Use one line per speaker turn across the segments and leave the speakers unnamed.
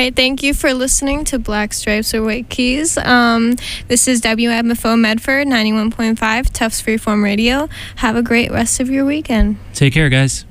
right. Thank you for listening to Black Stripes or White Keys. This is WMFO Medford 91.5 Tufts Freeform Radio. Have a great rest of your weekend.
Take care, guys.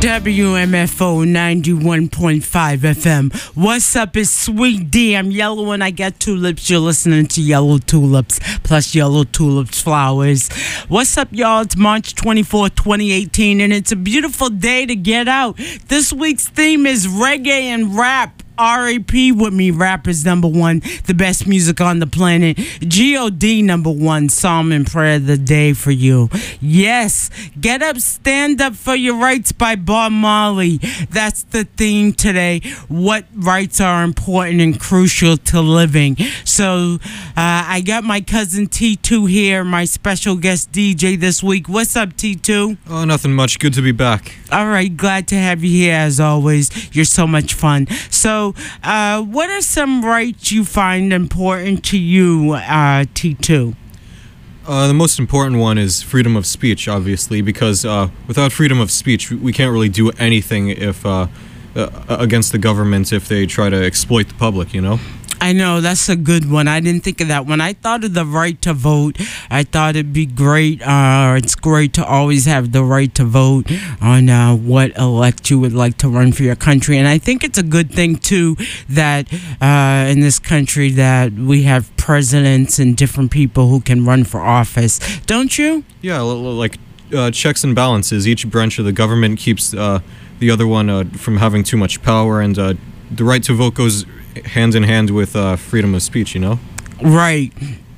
WMFO 91.5 FM. What's up? It's Sweet D. I'm yellow and I got tulips. You're listening to Yellow Tulips plus Yellow Tulips flowers. What's up, y'all? It's March 24th, 2018, and it's a beautiful day to get out. This week's theme is reggae and rap. RAP with me, rappers number one, the best music on the planet. God number one, psalm and prayer of the day for you. Yes, get up, stand up for your rights by Bob Marley. That's the theme today. What rights are important and crucial to living? So I got my cousin T2 here, my special guest DJ this week. What's up, T2?
Oh, nothing much. Good to be back.
All right, glad to have you here as always. You're so much fun. So, what are some rights you find important to you, T2?
The most important one is freedom of speech, obviously, because without freedom of speech, we can't really do anything if against the government if they try to exploit the public, you know?
I know, that's a good one. I didn't think of that. When I thought of the right to vote, I thought it'd be great. It's great to always have the right to vote on what elect you would like to run for your country. And I think it's a good thing, too, that in this country that we have presidents and different people who can run for office. Don't you?
Yeah, like checks and balances. Each branch of the government keeps the other one from having too much power, and the right to vote goes hand in hand with freedom of speech, you know?
Right.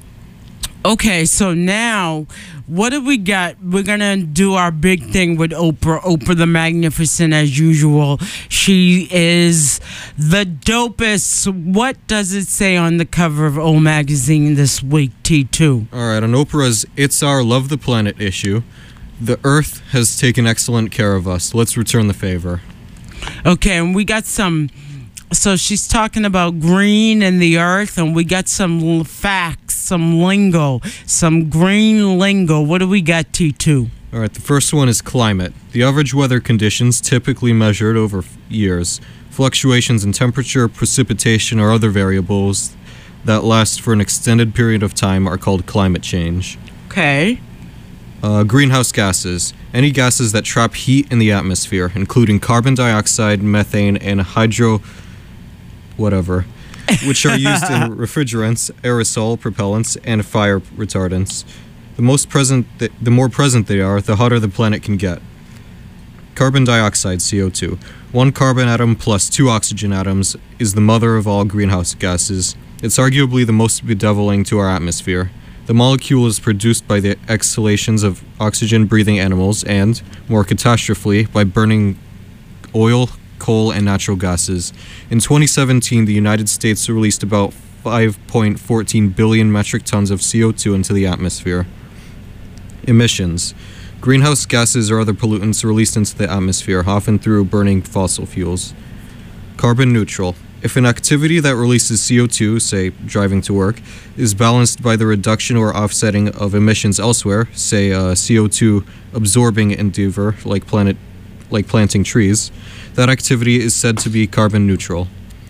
Okay, so now, what do we got? We're going to do our big thing with Oprah. Oprah the Magnificent, as usual. She is the dopest. What does it say on the cover of O Magazine this week, T2?
All right, on Oprah's It's Our Love the Planet issue, the Earth has taken excellent care of us. Let's return the favor.
Okay, and we got some... So she's talking about green and the earth, and we got some facts, some lingo, some green lingo. What do we got, T2?
All right, the first one is climate. The average weather conditions typically measured over years. Fluctuations in temperature, precipitation, or other variables that last for an extended period of time are called climate change.
Okay.
Greenhouse gases. Any gases that trap heat in the atmosphere, including carbon dioxide, methane, and which are used in refrigerants, aerosol propellants, and fire retardants. The more present they are, the hotter the planet can get. Carbon dioxide, CO2. One carbon atom plus 2 oxygen atoms is the mother of all greenhouse gases. It's arguably the most bedeviling to our atmosphere. The molecule is produced by the exhalations of oxygen-breathing animals and, more catastrophically, by burning oil, coal, and natural gases. In 2017, the United States released about 5.14 billion metric tons of CO2 into the atmosphere. Emissions. Greenhouse gases or other pollutants released into the atmosphere, often through burning fossil fuels. Carbon neutral. If an activity that releases CO2, say driving to work, is balanced by the reduction or offsetting of emissions elsewhere, say CO2 absorbing endeavor like planting trees, that activity is said to be carbon neutral.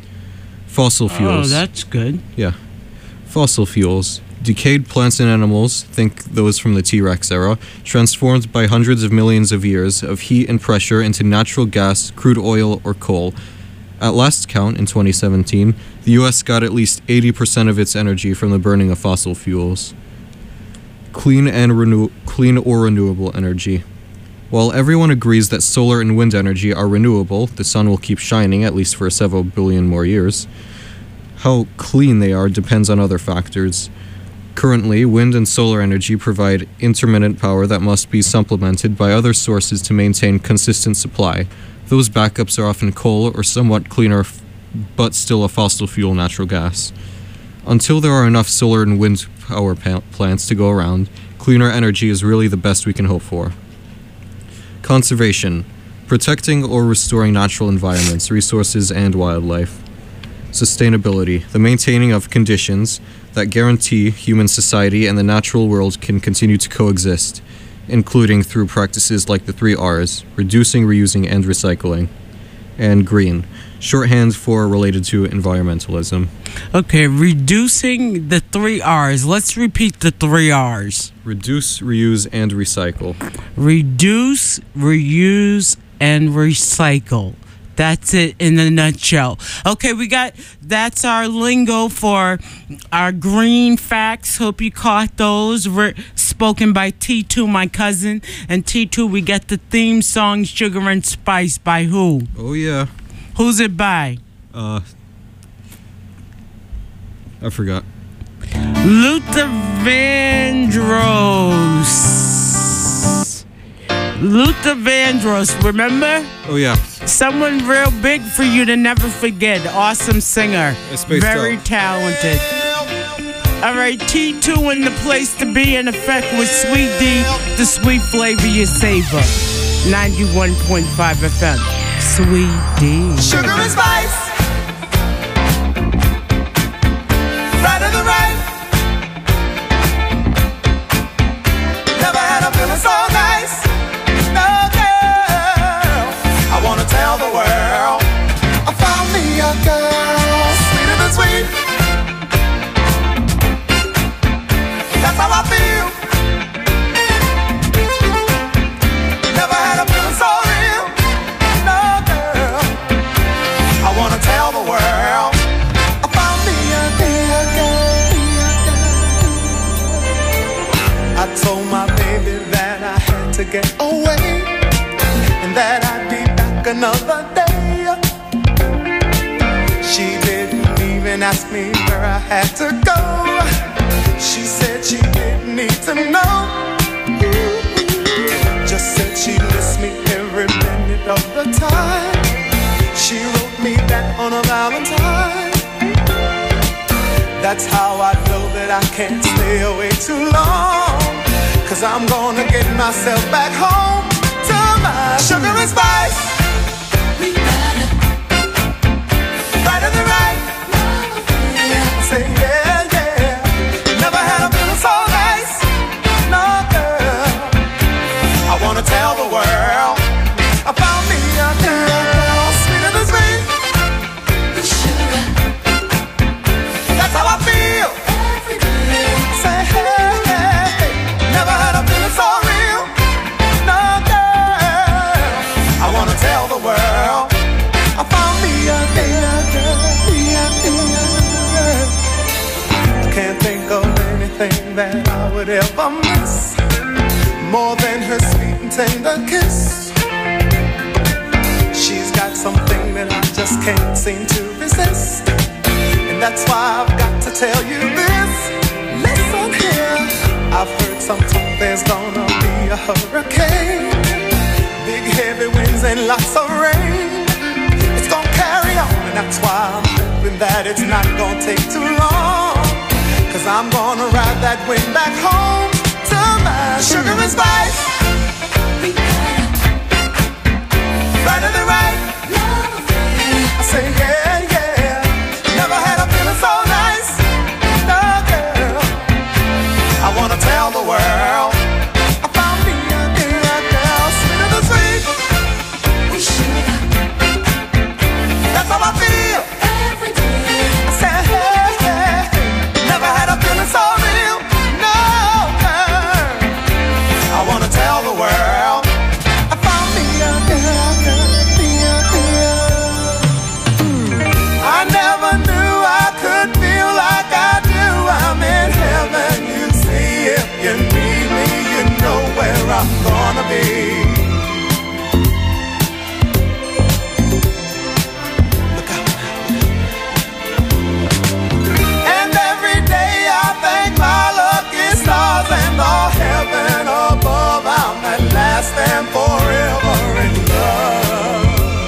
Fossil fuels.
Oh, that's good.
Yeah. Fossil fuels. Decayed plants and animals, think those from the T-Rex era, transformed by hundreds of millions of years of heat and pressure into natural gas, crude oil, or coal. At last count, in 2017, the U.S. got at least 80% of its energy from the burning of fossil fuels. Clean or renewable energy. While everyone agrees that solar and wind energy are renewable, the sun will keep shining at least for several billion more years. How clean they are depends on other factors. Currently, wind and solar energy provide intermittent power that must be supplemented by other sources to maintain consistent supply. Those backups are often coal or somewhat cleaner, but still a fossil fuel natural gas. Until there are enough solar and wind power plants to go around, cleaner energy is really the best we can hope for. Conservation. Protecting or restoring natural environments, resources, and wildlife. Sustainability. The maintaining of conditions that guarantee human society and the natural world can continue to coexist, including through practices like the 3 R's, reducing, reusing, and recycling. And green, shorthand for related to environmentalism.
Okay, reducing the 3 R's. Let's repeat the 3 R's.
Reduce, reuse, and recycle.
Reduce, reuse, and recycle. That's it in a nutshell. Okay, that's our lingo for our green facts. Hope you caught those. Spoken by T2, my cousin. And T2, we get the theme song Sugar and Spice by who?
Oh, yeah.
Who's it by?
I forgot.
Luther Vandross. Luther Vandross, remember?
Oh, yeah.
Someone real big for you to never forget. Awesome singer. Very talented. All right, T2 in the place to be, in effect with Sweet D, the sweet flavor you savor. 91.5 FM. Sweet D.
Sugar and spice. Right of the right. Never had a feeling so nice. No girl. I wanna tell the world I found me a girl sweeter than sweet. That's how I feel. Never had a feeling so real. No girl. I wanna tell the world I found me a girl. I told my baby that I had to get away and that I'd be back another day. She didn't even ask me where I had to go. She said she didn't need to know. Just said she missed me every minute of the time. She wrote me that on a Valentine. That's how I know that I can't stay away too long. 'Cause I'm gonna get myself back home to my sugar and spice. We got it. Right of the right. Say yeah, yeah. Never had a feeling so nice. No girl. I wanna tell the world I found me a girl sweeter than sweet. Sugar. That's how I feel. Every day. Say hey, hey. Never had a feeling so real. No girl. I wanna tell the world I found me a girl. I can't think of anything that I would ever miss more than her sweet and tender kiss. She's got something that I just can't seem to resist. And that's why I've got to tell you this. Listen here. I've heard some talk there's gonna be a hurricane. Big heavy winds and lots of rain. It's gonna carry on, and that's why I'm hoping that it's not gonna take too long. 'Cause I'm gonna ride that wind back home to my sugar and spice. Right to the right. I say yeah, yeah. Never had a feeling so nice. No girl. I wanna tell the world I found me a girl sweeter than sweet. That's how I feel. Every day. I say hey, hey. Never had a feeling so real. No girl. I wanna tell the world I found me a girl. I never knew I could feel like I do. I'm in heaven, you see. If you need me, you know where I'm gonna be. Look out now. And every day I thank my lucky stars and all heaven above. I'm at last and forever in love.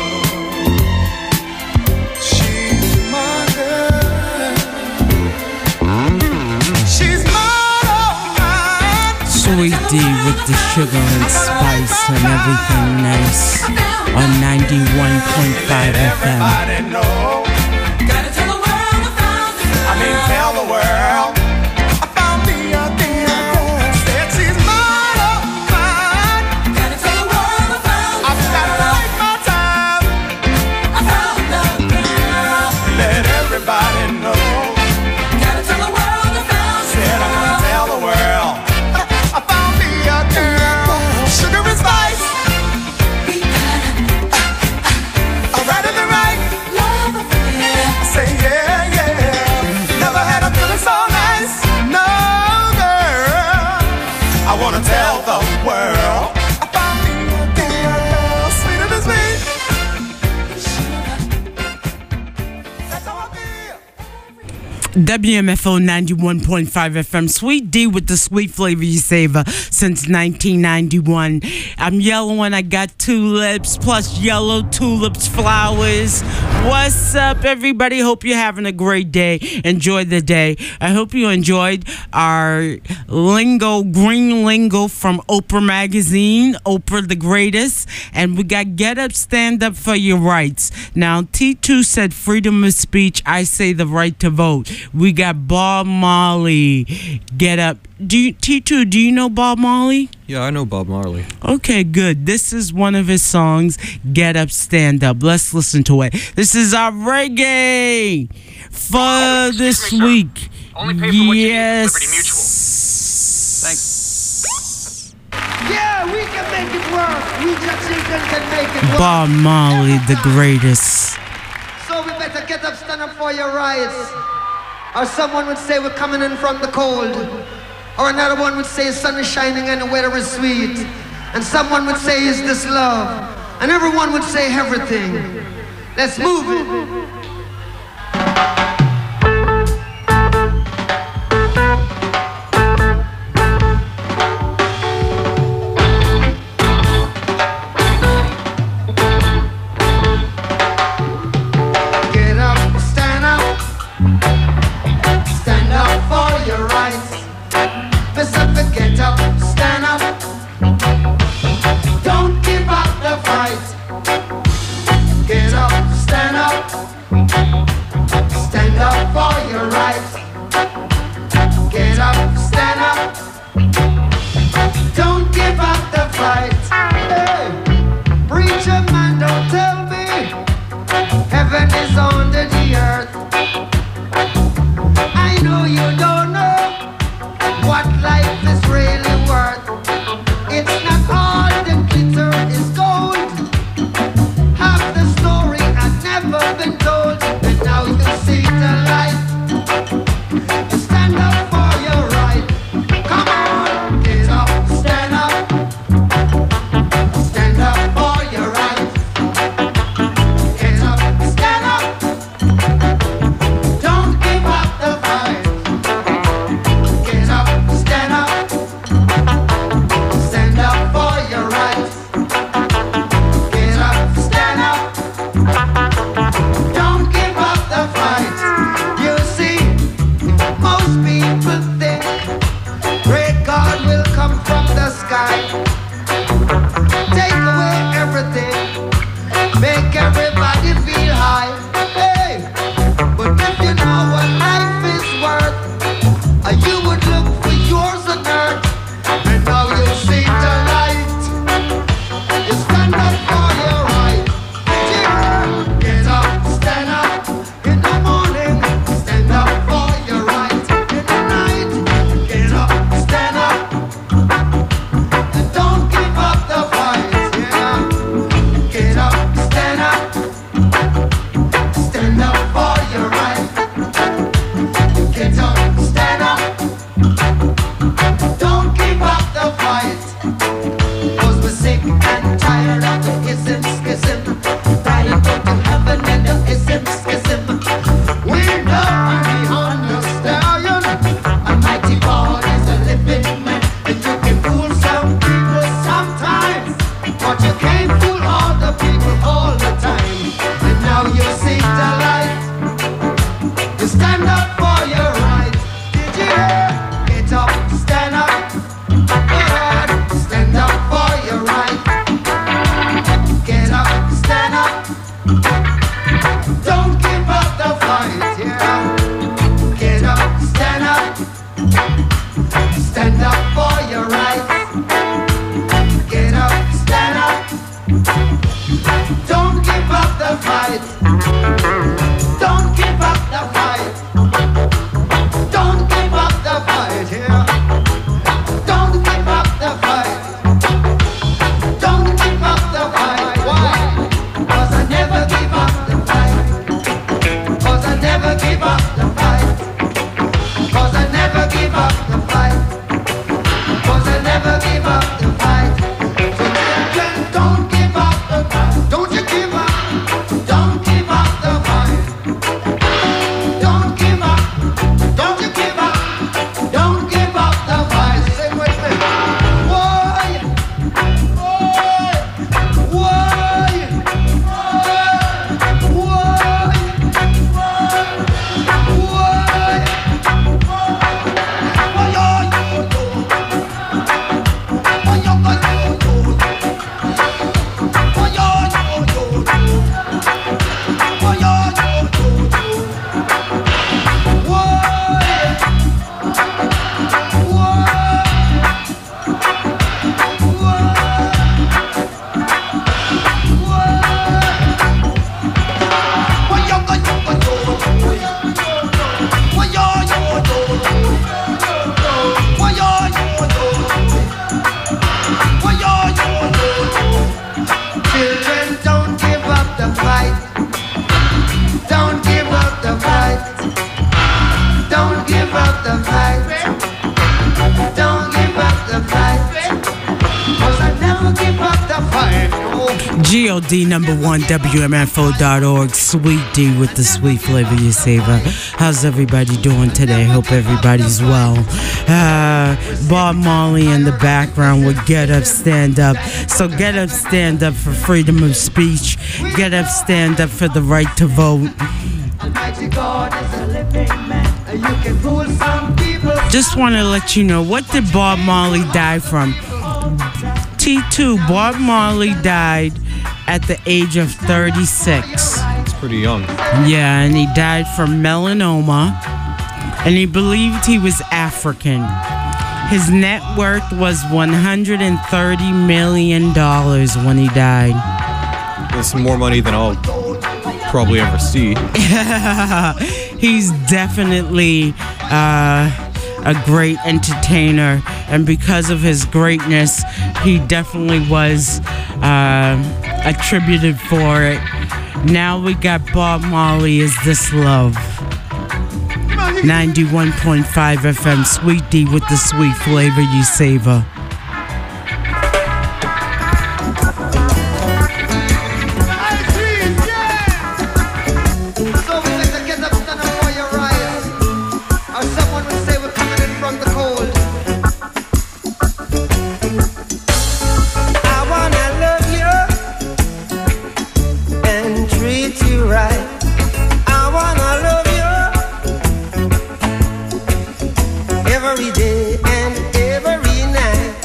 Sweet D with the sugar and spice and everything nice on 91.5 FM.
Gotta tell the world I found the girl. I mean, tell the world I found me a girl. Said she's mine, oh mine. Gotta tell the world I found the girl. I've gotta take my time. I found the girl. Let everybody know. Gotta tell the world I found the girl. Said I'm gonna tell the world I found me a girl. Sugar and spice. We got it.
WMFO 91.5 FM. Sweet D with the sweet flavor you savor since 1991. I'm yellow and I got tulips plus yellow tulips flowers. What's up, everybody? Hope you're having a great day. Enjoy the day. I hope you enjoyed our lingo, green lingo from Oprah Magazine, Oprah the Greatest. And we got Get Up, Stand Up for Your Rights. Now, T2 said freedom of speech. I say the right to vote. We got Bob Marley. Get Up. T2, do you know Bob Marley?
Yeah, I know Bob Marley.
Okay, good. This is one of his songs, Get Up, Stand Up. Let's listen to it. This is our reggae for this week.
Only pay for what you need with Liberty Mutual.
Thanks. Yeah, we can make it work. We just can make it work.
Bob Marley, the greatest.
So we better get up, stand up for your rights. Or someone would say we're coming in from the cold. Or another one would say the sun is shining and the weather is sweet. And someone would say, is this love? And everyone would say everything. Let's move it.
Real D #1 WMFO.org. Sweet D with the sweet flavor you savor. How's everybody doing today? Hope everybody's well. Bob Marley in the background with Get Up, Stand Up. So get up, stand up for freedom of speech. Get up, stand up for the right to vote. Just want to let you know, what did Bob Marley die from? T2, Bob Marley died at the age of 36.
It's pretty young.
Yeah, and he died from melanoma, and he believed he was African. His net worth was $130 million when he died.
That's more money than I'll probably ever see.
He's definitely a great entertainer, and because of his greatness, he definitely was attributed for it. Now we got Bob Marley, Is This Love? 91.5 FM, Sweet D with the sweet flavor you savor.
Every day and every night.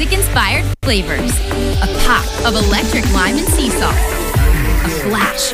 music-inspired flavors. A pop of electric lime and sea salt. A flash.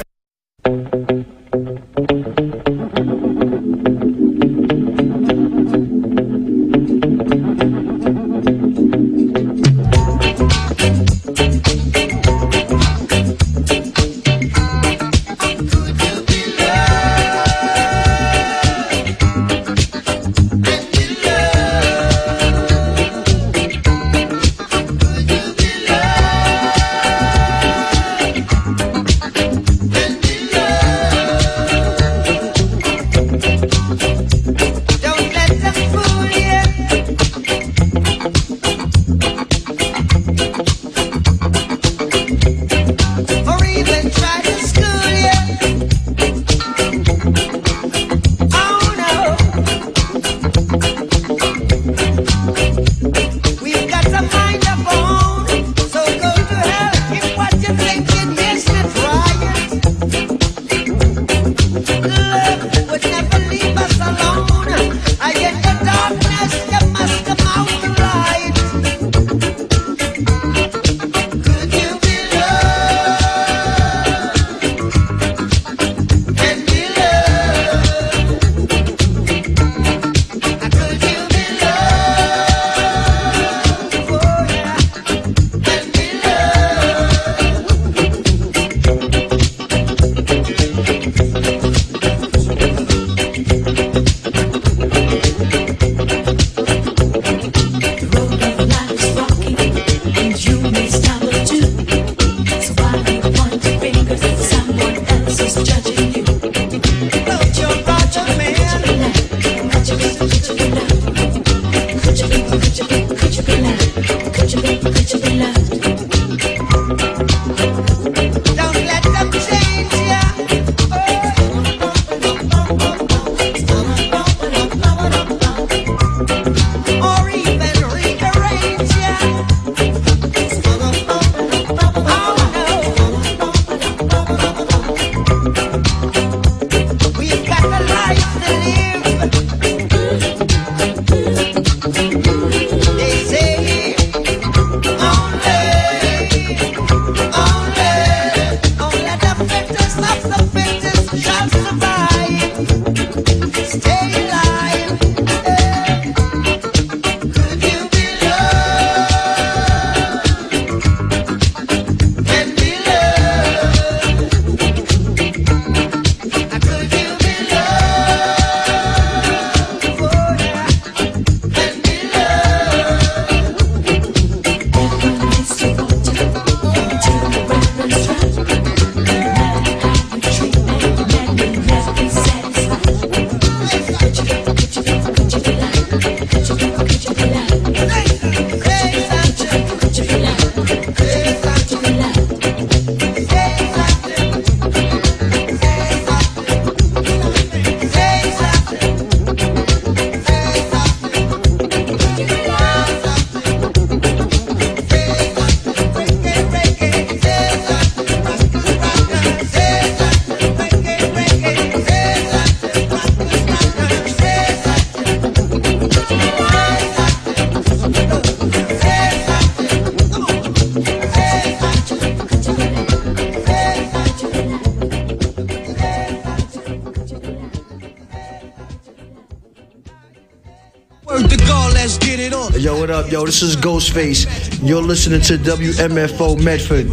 Yo, what up, yo? This is Ghostface. You're listening to WMFO Medford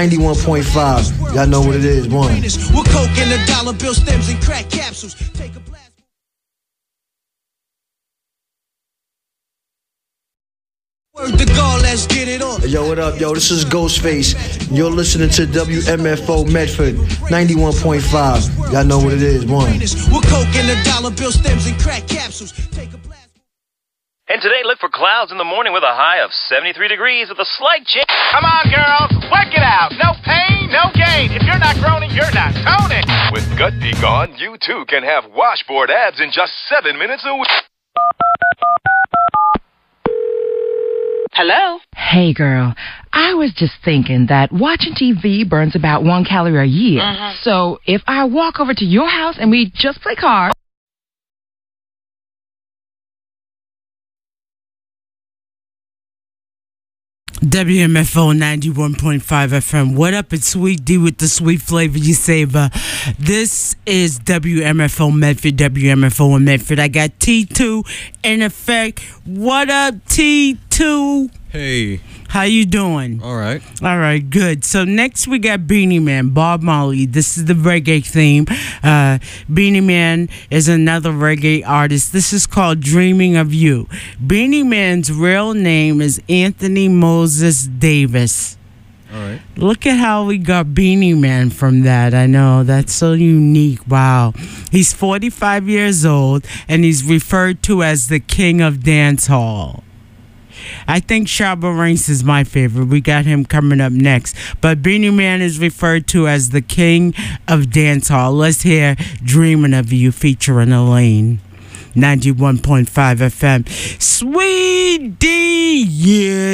91.5. Y'all know what it is, one.
With coke and the dollar bill stems and crack capsules. Take a blast. Word to God, let's get it on.
Yo, what up, yo? This is Ghostface. You're listening to WMFO Medford 91.5. Y'all know what it is, one.
With coke and the dollar bill stems and crack capsules. Take a blast.
And today, look for clouds in the morning with a high of 73 degrees with a slight chance. Come on, girls, work it out. No pain, no gain. If you're not groaning, you're not toning.
With Gut Be Gone, you too can have washboard abs in just 7 minutes a week.
Hello?
Hey, girl. I was just thinking that watching TV burns about 1 calorie a year. So if I walk over to your house and we just play cards,
WMFO 91.5 FM. What up? It's Sweet D with the sweet flavor you savor. This is WMFO Medford, WMFO in Medford. I got T2 in effect. What up, T2?
Hey.
How you doing?
All right.
All right, good. So next we got Beanie Man, Bob Marley. This is the reggae theme. Beanie Man is another reggae artist. This is called Dreaming of You. Beanie Man's real name is Anthony Moses Davis.
All right.
Look at how we got Beanie Man from that. I know, that's so unique. Wow. He's 45 years old, and he's referred to as the King of Dancehall. I think Shabba Ranks is my favorite. We got him coming up next. But Beanie Man is referred to as the King of Dancehall. Let's hear Dreaming of You featuring Elaine. 91.5 FM. Sweet D. Yeah,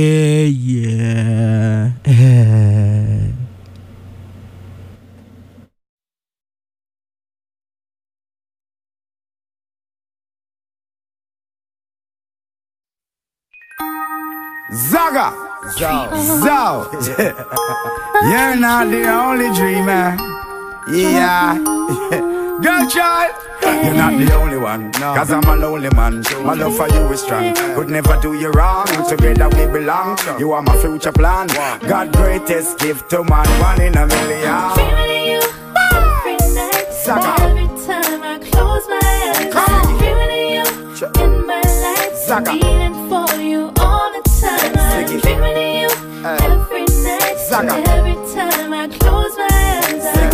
yeah, yeah.
Zaga! Zo! You're not the only dreamer. Yeah. Girl child! You're not the only one, cause I'm a lonely man. My love for you is strong, could never do you wrong. Together we belong, you are my future plan. God greatest gift to man, one in a million.
Dreaming of you every night, every time I close my eyes. Dreaming of you in my life, feeling for you all the time. I'm dreaming of you every night, every time I close my eyes. I'm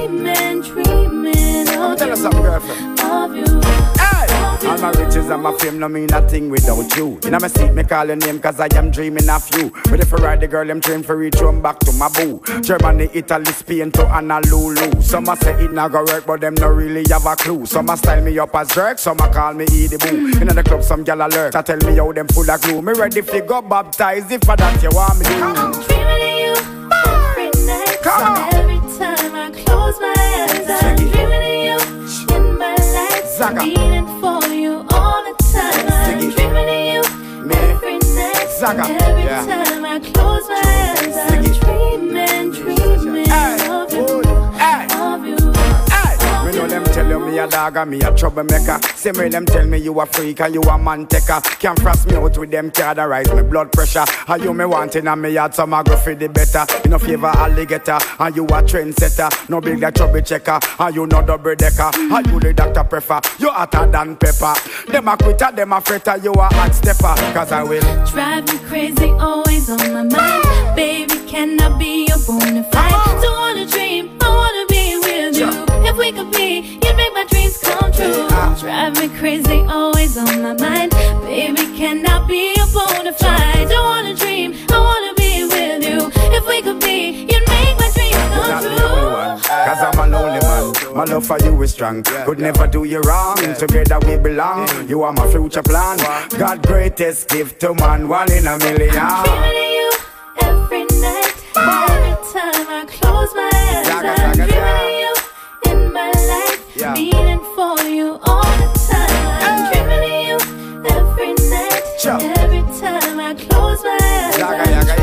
dreaming of you.
All my riches and my fame no mean nothing without you. In my seat me call your name cause I am dreaming of you. Ready for ride the girl I'm trained for reach home back to my boo. Germany, Italy, Spain to Honolulu. Some a say it not go work but them no really have a clue. Some a style me up as jerk, some a call me Edie Boo. In the club some gal alert, I tell me how them full of glue. Me ready for go baptize if for that you want me to.
I'm dreaming of you every night, every time I close my eyes. I'm dreaming of you in my life, feeling for you all the time. I'm dreaming of you every night, every time I close my eyes. I'm dreaming of you, of you.
Me know them tell you me a dog and me a troublemaker. Same way them tell me you a freak and you a man taker. Can't frost me out with them card and rise my blood pressure. And you me wanting and me had some agro for the better. You no favor alligator and you a trendsetter. No big like trouble checker and you no double decker. And you the doctor prefer, you hotter than pepper. Them a quitter, them a fretter, you a hot stepper. Cause I will
drive me crazy, always on my mind. Baby, can I be your bona fide? Don't wanna dream, I wanna be with you. If we could be, you'd make my dreams come true. Drive me crazy, always on my mind. Baby, can I be your bona fide? Don't wanna dream, I wanna be with you. If we could be, you'd make my dreams come true.
Cause I'm a lonely man, my love for you is strong. Could never do you wrong, together we belong. You are my future plan. God greatest gift to man, one in a million.
I'm dreaming of you every night, every time I close my eyes. I'm dreaming of you in my life, feeling for you all the time. I'm dreaming of you every night, every time I close my eyes. I'm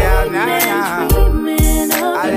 dreaming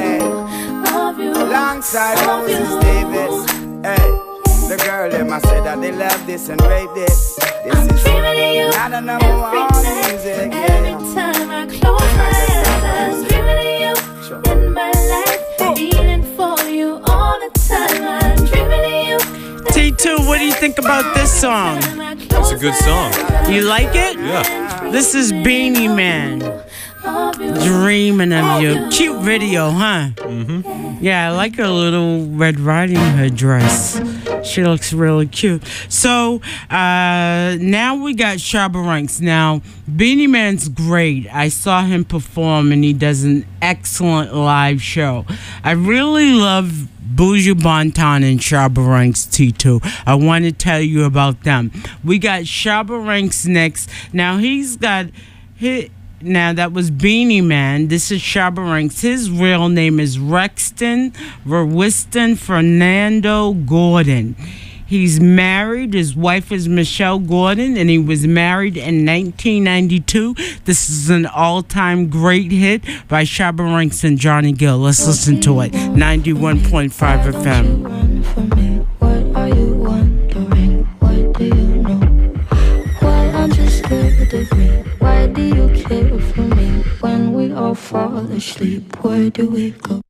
of you,
alongside Moses Davis. Hey, the girl them I said that they love this and rate this. This
I'm
is
dreaming of you
not a number one music.
every time I close my eyes. I'm dreaming of you in my life, feeling for you all the time. I'm dreaming of you.
T2, what do you think about this song?
It's a good song.
You like it?
Yeah.
This is Beanie Man. Dreaming of You. Cute video, huh?
Mm-hmm.
Yeah, I like her little Red Riding Hood dress. She looks really cute. So, now we got Shabba Ranks. Now, Beanie Man's great. I saw him perform, and he does an excellent live show. I really love Buju Banton and Shabba Ranks T2. I want to tell you about them. We got Shabba Ranks next. Now, he's got... Now, that was Beanie Man. This is Shabba Ranks. His real name is Rexton Verwiston Fernando Gordon. He's married. His wife is Michelle Gordon, and he was married in 1992. This is an all-time great hit by Shabba Ranks and Johnny Gill. Let's listen to it. 91.5 FM.
What are you wondering? What do you know? Why aren't you scared of me? Why do you care for me? When we all fall asleep, where do we go?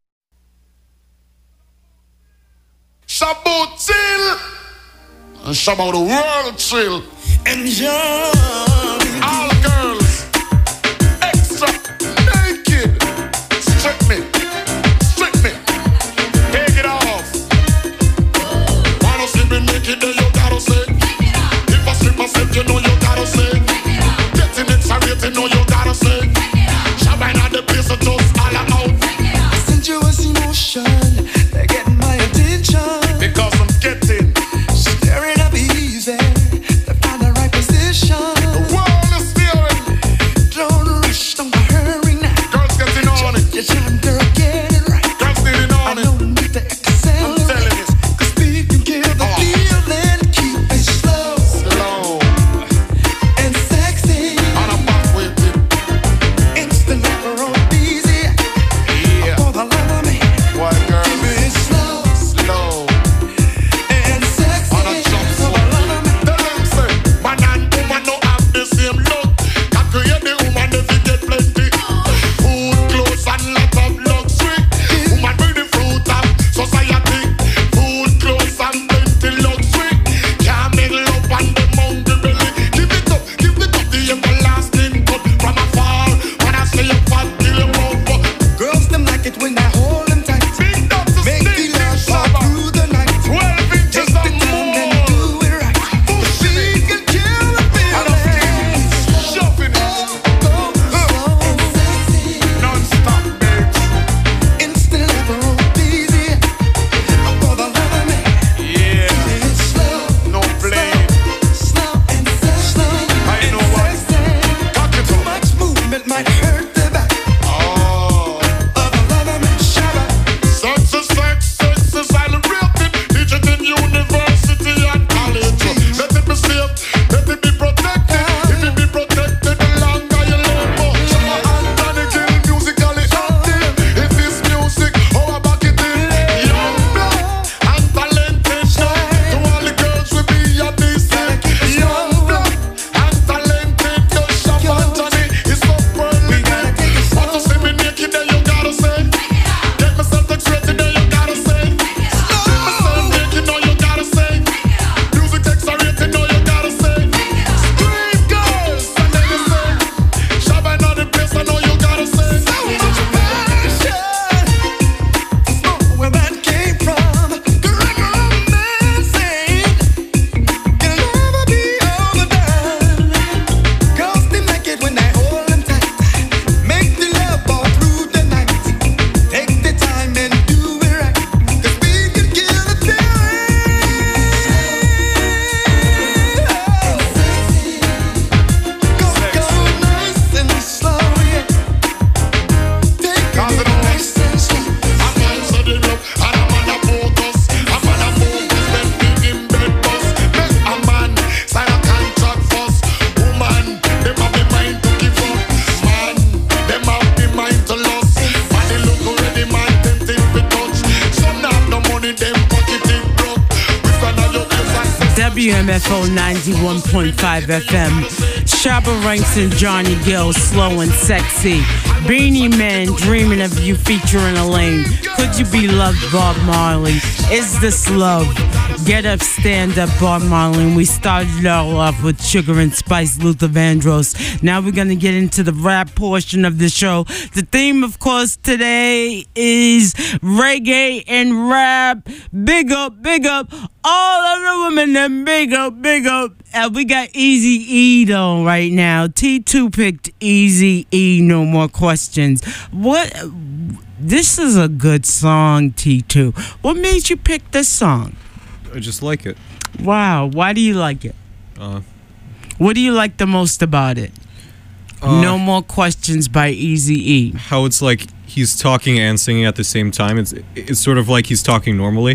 Shabba chill, and Shabba the world chill. Enjoy. All girls, extra naked. Strip me, take it off. Wanna see me naked, then you gotta say. If I strip myself, you know you gotta say. Getting it, you know you gotta say. Shabba not the place to just all out. Sensuous emotion, they're getting my attention. Because I'm getting staring up easy to find the right position. The world is steering. Don't rush, don't hurry now. Girls getting on it. Your time, girl, get it right. Girls getting on it. I don't need to excel. I'm telling you. Cause we can kill the feeling. Keep it slow. And sexy. On a back with it. Instant never on easy. Yeah. For the love of me. What girl? Keep it slow. And sexy. On a jump slow. Tell them say, man and woman don't have the same look. Can create the woman if you get plenty. Food, clothes and lot of luxury. Woman bring the fruit of society. Food, clothes and plenty luxury. Can't make love on the mountain belly. Give it up, the everlasting good. From afar, when I say you fat, kill your mouth. Girls them like it when I hold them tight. Make the love fall through the night. 12 inches or more. And do it right. She can kill the feeling. Shoving it. Non-stop, babes. Instant level, easy. For the love of me. Yeah. It's slow. No blame. Slow and slow. I know what. Cock it up. Much movement might hurt the back. Sex is celebrated. Teach it in university and college. Let it be safe, let it be protected. If it be protected, the longer you live. Shabba Anthony Gill musically active. If it's music, how about it in? Young blood and talented. To all the girls we be a decent. Young blood and talented. Shabba Anthony is so brilliant. Want to see me naked, then you gotta say. Get myself excited, then you gotta say. Get myself naked, no you gotta say. Music takes a rating, no you gotta say. Scream girls, and then you say. Shabba not the place, I know you gotta say. So much passion, know where that came from. Correct romancing can never be overdone. Girls they like it when I hold them tight. Make the love all through the night. Take the time and do it right. Cause we can kill the Go nice and slow, yeah. Take it nice and slow. I'm answer the love and I'm on a focus. I'm on a focus, then big in bed bus. Make a man sign a contract first. Woman, them have the mind to give up. Man, them have the mind to lose. Body look already, man, tempted to touch. Some have no money, them pocket it broke. We stand on your place and say,
WMFO 91.5 FM. Shabba Ranks and Johnny Gill, Slow and Sexy. Beanie Man, Dreaming of You featuring Elaine. Could You Be Loved, Bob Marley. Is This Love? Get Up, Stand Up, Bob Marley. And we started it all off with Sugar and Spice, Luther Vandross. Now we're going to get into the rap portion of the show. The theme, of course, today is reggae and rap. Big up all of the women, and big up. We got Easy E though right now. T2 picked Easy E, No More Questions. This is a good song, T2. What made you pick this song?
I just like it.
Wow, why do you like it? What do you like the most about it? No More Questions by Easy E.
How it's like he's talking and singing at the same time. It's sort of like he's talking normally.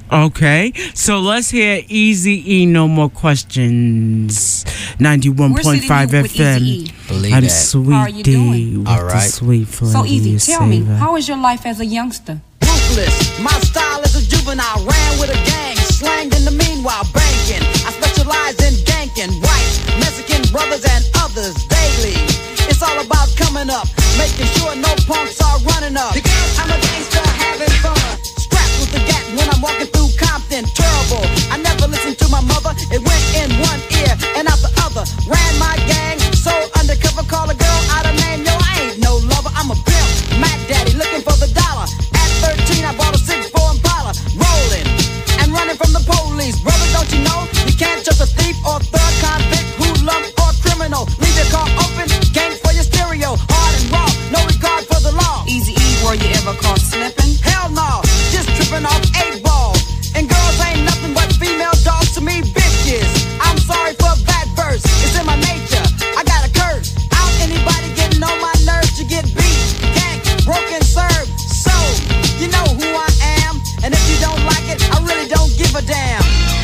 Okay, so let's hear Easy E. No More Questions. 91.5 FM.
Believe
I'm
that.
Sweet
How are you
D
doing?
with
All
the
right.
sweet flavor.
So Easy,
you
tell me,
savor.
how is your life as a youngster?
Ruthless. My style is a juvenile. Ran with a gang. Slanged in the meanwhile. Banking. I specialize in ganking. White, Mexican brothers and others daily. It's all about coming up. Making sure no punks are running up. I'm a gangster having fun. Strapped with the gat when I'm walking through Compton. Terrible. I never listened to my mother. It went in one ear and out the other. Ran my gang. So undercover. Call a girl out of name. Yo, I ain't no lover. I'm a pimp. Mac Daddy looking for the dollar. At 13 I bought a 6'4" Impala. Rolling and running from the police. Brother, don't you know? You can't trust a thief or thug convict, hoodlum or criminal. Leave your car open. Gang for your stereo. Hard and raw. No regard for the law.
Easy E, were you ever caught slipping?
Hell no. Just tripping off 8 ball. And girls ain't nothing but female dogs to me, bitches. I'm sorry for that verse. It's in my nature. I got a curse. Out anybody getting on my nerves to get beat. Gang, broken, served. So, you know who I am. And if you don't like it, I really don't give a damn.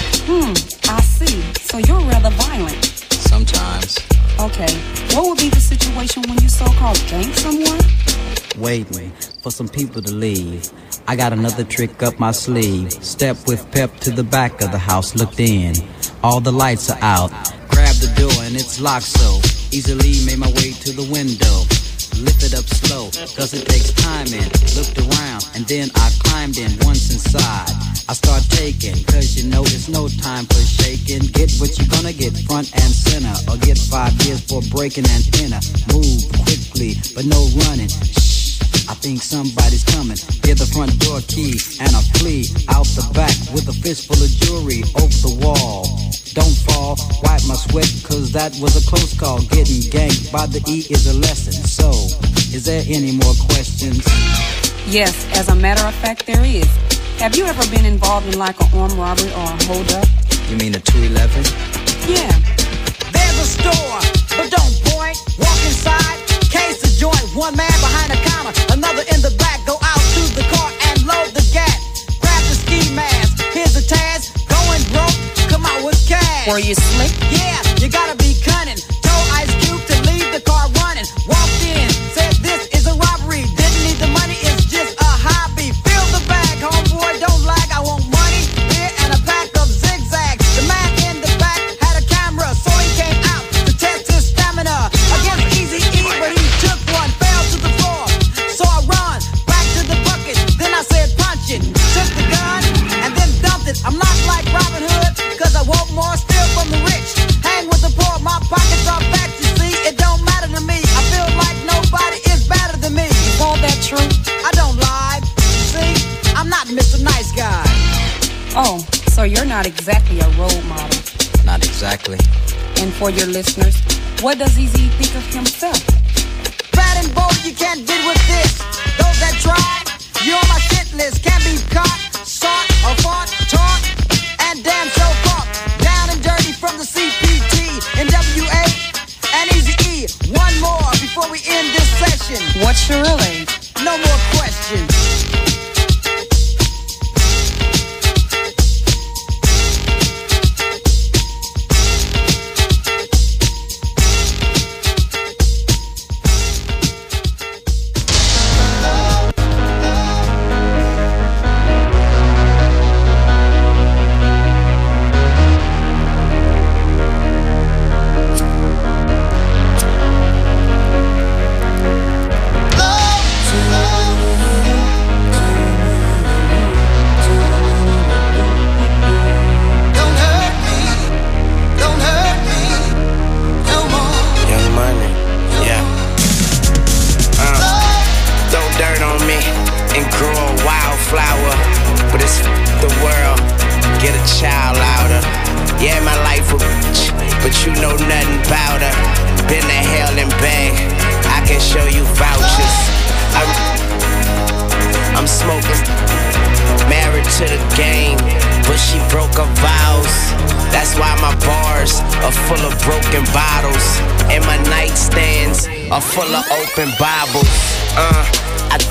I see. So you're rather violent.
Sometimes.
Okay. What would be the situation when you so-called gank someone?
Waiting for some people to leave. I got another trick up my sleeve. Step with pep to the back of the house, looked in. All the lights are out. Grab the door and it's locked so easily made my way to the window. Lifted up slow, cause it takes time in. Looked around and then I climbed in. Once inside, I start taking, cause you know it's no time for shaking. Get what you're gonna get, front and center, or get 5 years for breaking an inner. Move quickly, but no running. Shh, I think somebody's coming. Hear the front door key and I flee out the back with a fistful of jewelry over the wall. Don't fall, wipe my sweat, cause that was a close call. Getting ganked by the E is a lesson. So, is there any more questions?
Yes, as a matter of fact, there is. Have you ever been involved in like an armed robbery or a hold-up?
You mean a 211?
Yeah.
There's a store, but don't point. Walk inside, case the joint. One man behind the counter, another in the back. Go out to the car and load the gat. Grab the ski mask, here's the task. Going broke, come out with cash.
Were you slick?
Yeah, you gotta be cunning. Told Ice Cube to leave the car running. Walked in, said this is a robbery. Didn't need the money, it's just a hobby. Fill the bag, homeboy, don't lag. I want money, beer, and a pack of zigzags. The man in the back had a camera, so he came out to test his stamina. Against Easy E, but he took one, fell to the floor. So I run back to the bucket, then I said punch it. Took the gun and then dumped it. I'm not like Robin Hood, cause I want more, steal from the rich. Hang with the poor, my pockets are fat, you see. It don't matter to me, I feel like nobody is better than me.
Is all that true?
I don't lie, you see, I'm not Mr. Nice Guy.
Oh, so you're not exactly a role model.
Not exactly.
And for your listeners, what does Easy think of himself?
Fat and bold, you can't get with this. Those that try, you're on my shit list. Can't be caught, sought, or fought, taught, and damn so caught. Down and dirty from the CPT, NWA, and Easy E. One more before we end this session.
What's your real age?
No more questions.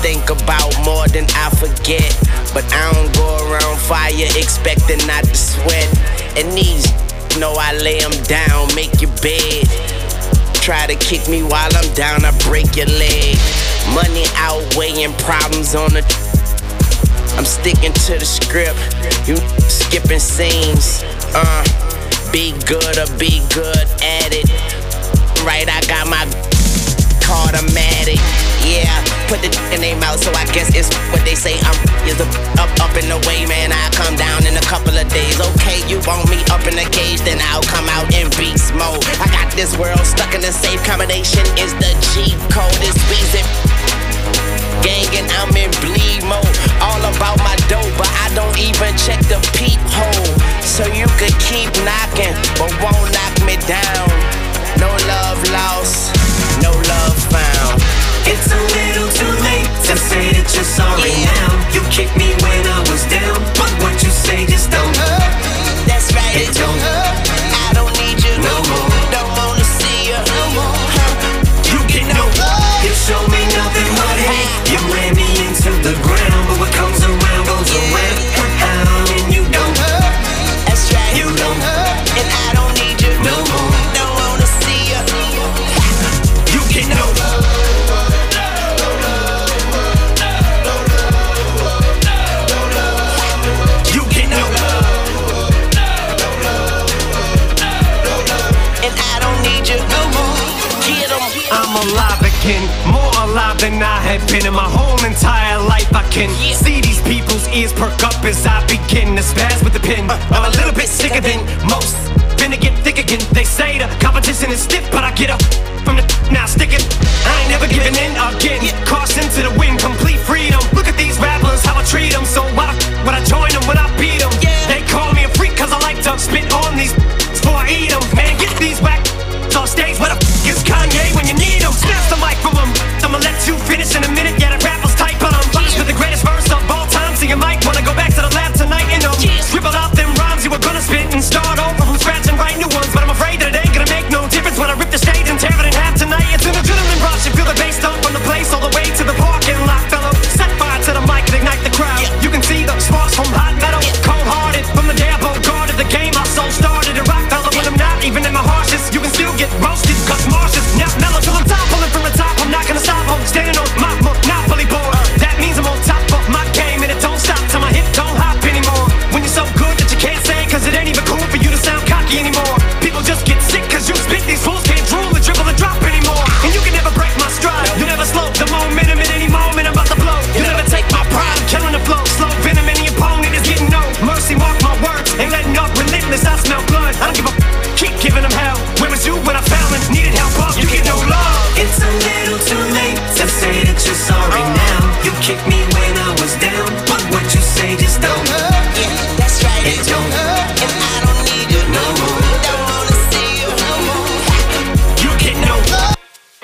think about more than I forget. But I don't go around fire expecting not to sweat. And these know I lay them down, make your bed. Try to kick me while I'm down, I break your leg. Money outweighing problems on the I'm sticking to the script, you skipping scenes. Be good or be good at it. Right, I got my automatic. Yeah, put the in their mouth, so I guess it's what they say. I'm is up in the way, man. I come down in a couple of days. Okay, you want me up in the cage, then I'll come out in beast mode. I got this world stuck in a safe combination. Is the G code? It's Weezy gang and I'm in bleed mode. All about my dough, but I don't even check the peephole. So you could keep knocking, but won't knock me down. No love lost, no love found.
It's a little too late to say that you're sorry now. You kicked me when I was down, but what you say just don't hurt.
That's right,
it don't hurt.
I don't need you
no more.
Don't wanna see you no more.
You get no love. You show me nothing but hate. You ran me into the ground, but what comes around goes around. And you don't hurt.
That's right,
you don't hurt.
And I don't need you
no more.
Don't wanna see you.
You get no love.
I'm alive again, more alive than I have been in my whole entire life. I can see these people's ears perk up as I begin to spaz with the pen. I'm a little bit sicker than most, finna get thick again. They say the competition is stiff, but I get up from the now sticking. I ain't never giving in again. Caution to the wind, complete freedom. Look at these rappers, how I treat them. So why would I join them when I beat them? They call me a freak cause I like to spit on these before I eat them. Man, get these whack on stage, where the is Kanye when you need him? Snatch the mic from him. I'ma let you finish in a minute. Yeah, that rappers tight, but I'm punished with the greatest verse of all time. So you might wanna go back to the lab tonight and scribble out them rhymes you were gonna spit and start over from scratch and write new ones. But I'm afraid that it ain't gonna make no difference when I rip the stage and tear it in half tonight. It's an adrenaline rush. You feel the bass dump from the place all the way to the parking lot, fellow. Set fire to the mic and ignite the crowd. You can see the sparks from hot metal. Cold-hearted from the day I guarded the game. My soul started in rock, fellow. When I'm not even in my harshest, you can still get roasted. Cause Marcia's now mellow till I'm top. Pulling from the top, I'm not gonna stop. I'm standing on my monopoly board. That means I'm on top of my game, and it don't stop till my hip don't hop anymore. When you're so good that you can't say, cause it ain't even cool for you to sound cocky anymore. People just get sick cause you spit. These fools can't drool or dribble or drop anymore. And you can never break my stride. You never slow the momentum at any moment. I'm about to blow. You never take my pride. I'm killing the flow. Slow venom, any opponent is getting no mercy. Mark my words, ain't letting up. Relentless, I smell blood. I don't give a keep giving them hell. Where was you when I fell and needed help up? You get no love.
It's a little too late to say that you're sorry now. You kicked me when I was down, but what you say just don't hurt.
Yeah, that's right,
it don't hurt.
And I don't need you
no more.
Don't wanna see you no more.
You get no love.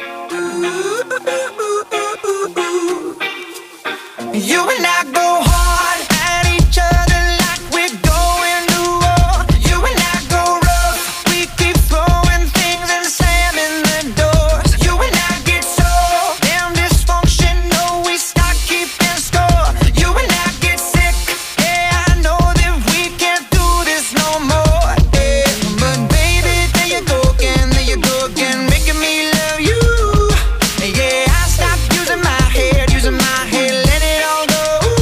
You and I go hard at each other like we're going to war. You and I go rough, we keep throwing things and slamming the doors. You and I get so damn dysfunctional, we start keeping score. You and I get sick, yeah, I know that we can't do this no more. Yeah. But baby, there you go again, making me love you. Yeah, I stopped using my head, let it all go.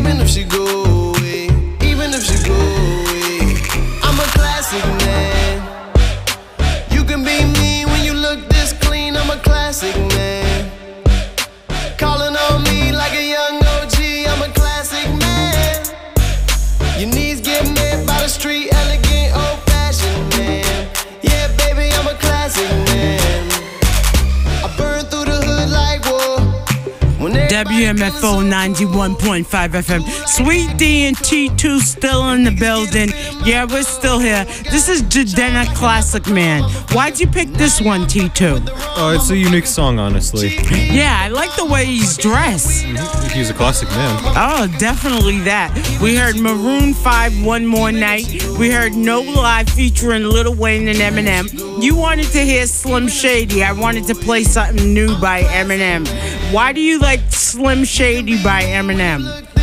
even if she go away, even if she go away. I'm a classic man. You can be me when you look this clean. I'm a classic man. Calling on me like a young OG. I'm a classic man. Your knees get made by the street, elegant, old-fashioned man. Yeah, baby, I'm a classic man. I burn through the hood like war.
WMFO 91.5 FM. Sweet D and T2 still in the building. Yeah, we're still here. This is Jadena Classic Man. Why'd you pick this one, T2?
It's a unique song, honestly.
Yeah, I like the way he's dressed.
He's a classic man.
Oh, definitely that. We heard Maroon 5, One More Night. We heard No Lie featuring Lil Wayne and Eminem. You wanted to hear Slim Shady. I wanted to play something new by Eminem. Why do you like Slim Shady by Eminem?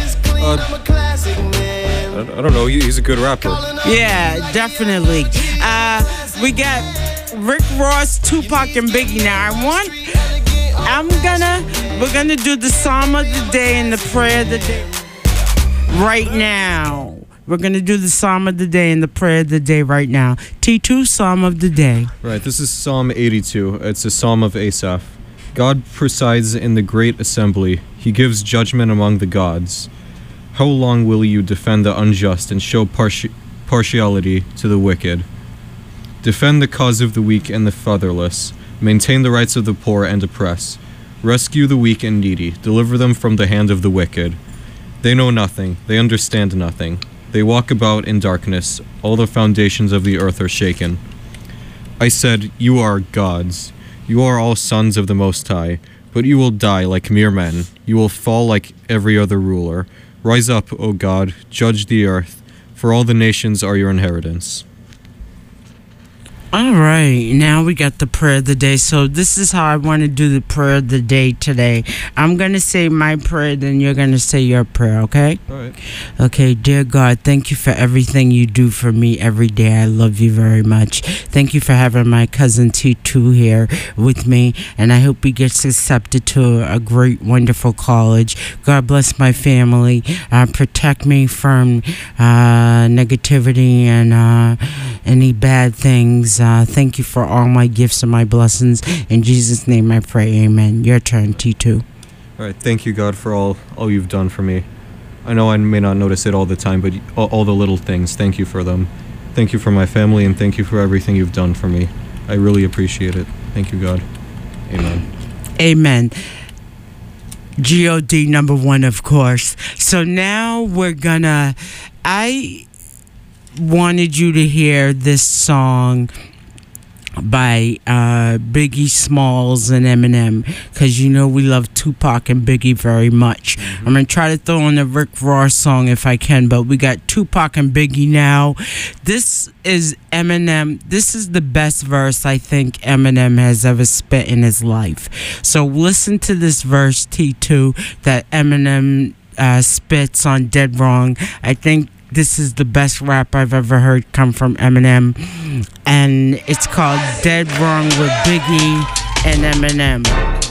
I don't know. He's a good rapper.
Yeah, definitely. We got Rick Ross, Tupac, and Biggie. Now, we're gonna do the Psalm of the Day and the Prayer of the Day right now. We're gonna do the Psalm of the Day and the Prayer of the Day right now. T2, Psalm of the Day.
Right, this is Psalm 82. It's a Psalm of Asaph. God presides in the great assembly. He gives judgment among the gods. How long will you defend the unjust and show partiality to the wicked? Defend the cause of the weak and the fatherless. Maintain the rights of the poor and oppressed. Rescue the weak and needy. Deliver them from the hand of the wicked. They know nothing. They understand nothing. They walk about in darkness. All the foundations of the earth are shaken. I said, you are gods. You are all sons of the Most High. But you will die like mere men. You will fall like every other ruler. Rise up, O God, judge the earth, for all the nations are your inheritance.
All right, now we got the prayer of the day. So this is how I want to do the prayer of the day today. I'm going to say my prayer, then you're going to say your prayer, okay?
All right.
Okay, dear God, thank you for everything you do for me every day. I love you very much. Thank you for having my cousin T2 here with me, and I hope he gets accepted to a great, wonderful college. God bless my family. Protect me from negativity and any bad things. Thank you for all my gifts and my blessings. In Jesus' name I pray, amen. Your turn, T2.
All right, thank you, God, for all you've done for me. I know I may not notice it all the time, but all the little things, thank you for them. Thank you for my family, and thank you for everything you've done for me. I really appreciate it. Thank you, God. Amen.
Amen. God number one, of course. So now we're gonna... I wanted you to hear this song by Biggie Smalls and Eminem, because you know we love Tupac and Biggie very much. I'm gonna try to throw in a Rick Ross song if I can, but we got Tupac and Biggie now. This is Eminem. This is the best verse I think Eminem has ever spit in his life. So listen to this verse, T2, that Eminem spits on Dead Wrong. I think this is the best rap I've ever heard come from Eminem, and it's called Dead Wrong with Biggie and Eminem.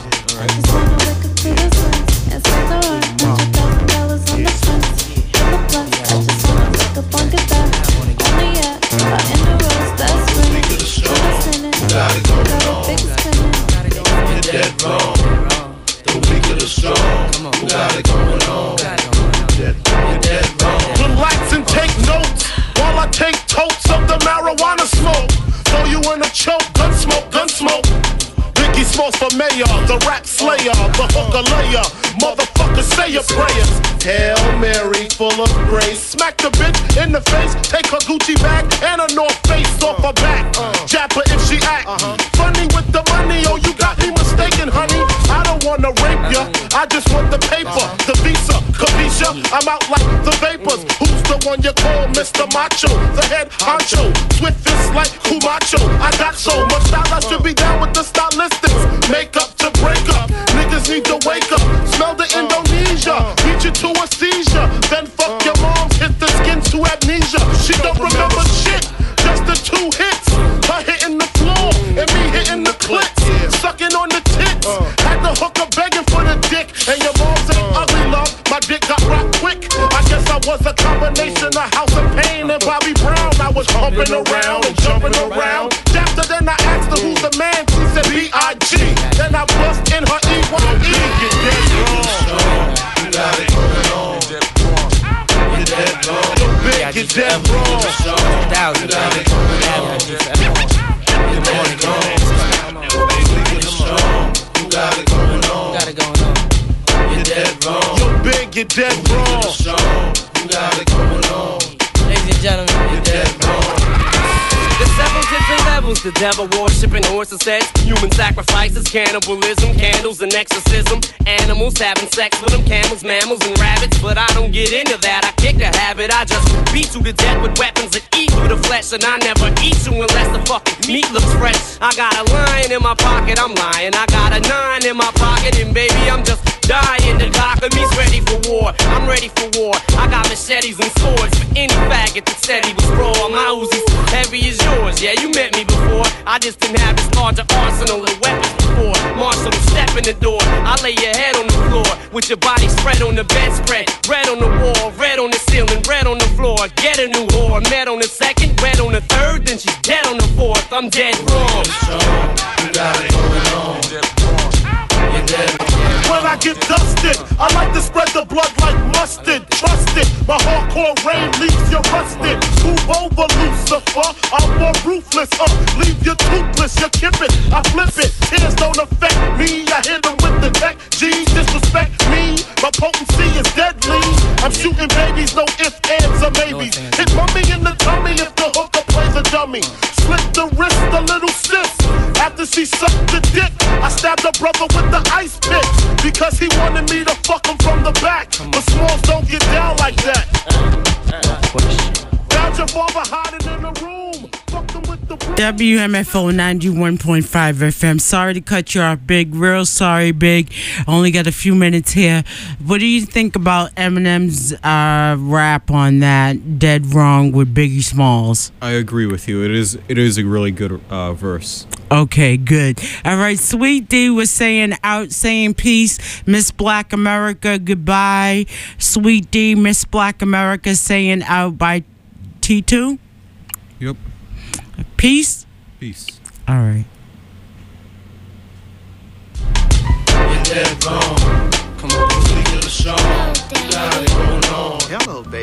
Relax and take notes while I take totes of the marijuana smoke. Throw you in a choke, gun smoke, gun smoke. Biggie Smalls for mayor, the rap slayer, the hooker layer. Motherfucker, say your prayers. Hail Mary, full of grace. Smack the bitch in the face, take her Gucci bag and a North Face off her back. Jab her if she act funny with the money. Oh, you got me mistaken, honey. I don't wanna rape ya, I just want the paper, the visa, capisha. I'm out like the vapors. Who's the one you call Mr. Macho? The head honcho, swift fist like Kumacho. I got so much style, I should be down with the stylistics. Make up to break up, niggas need to wake up. Smell the Indonesia, beat you to a seizure. Then fuck your moms, hit the skin to amnesia. She don't remember shit, just the 2 hits. Her hitting the floor, and me hitting the clits. Sucking on the tits, had the hooker begging for the dick. And your mom's ain't ugly, love, my dick got rocked quick. was a combination of House of Pain and Bobby Brown. I was pumping around and jumping around. After then I asked her who's the man. She said B.I.G. Then I bust in her E.Y.E. You're dead wrong. You got it going on. You're dead wrong. You're big, you're dead wrong. You got it going on. You're dead wrong. You got it going on. You're dead wrong. You're big, you're dead wrong. You got it going on.
Ladies and gentlemen, you're dead wrong. There's several different levels. The devil worshiping horses, heads, human sacrifices, cannibalism, candles and exorcism, animals having sex with them, camels, mammals and rabbits. But I don't get into that. I kick the habit. I just beat you to death with weapons that eat through the flesh, and I never eat you unless the fucking meat looks fresh. I got a lion in my pocket, I'm lying. I got a 9 in my pocket, and baby, I'm just dying. The cock of me's ready for war. I'm ready for war. I got machetes and swords for any faggot that said he was raw. My Uzi's heavy as yours. Yeah, you met me before. I just didn't have this larger arsenal of weapons before. Marshal, step in the door. I lay your head on the floor with your body spread on the bedspread. Red on the wall, red on the ceiling, red on the floor. Get a new whore. Met on the second, red on the third, then she's dead on the fourth. I'm dead wrong.
You got it going on. You're dead wrong. When I get dusted, I like to spread the blood like mustard. Trust it, my hardcore rain leaves you rusted. Move over, Lucifer, I'm more ruthless. Leave you toothless, you kip it, I flip it. Tears don't affect me, I hit them with the tech. G's disrespect me, my potency is deadly. I'm shooting babies, no ifs, ands, or maybes. Hit mummy in the tummy if the hooker plays a dummy. Slit the wrist, a little sis. After she sucked the dick, I stabbed her brother with the ice pick. Because he wanted me to fuck him from the back. But Smalls don't get down like that. Found your father hiding in the room. Fucked him with the
WMFO 91.5 FM. Sorry to cut you off, Big. Real sorry, Big. Only got a few minutes here. What do you think about Eminem's rap on that Dead Wrong with Biggie Smalls?
I agree with you. It is a really good verse.
Okay, good. All right, Sweet D was saying peace. Miss Black America, goodbye. Sweet D, Miss Black America saying out by T2.
Yep.
Peace?
Peace.
All right.
You're dead wrong. Come on, speak to the show. You got it going on.
Hello, baby.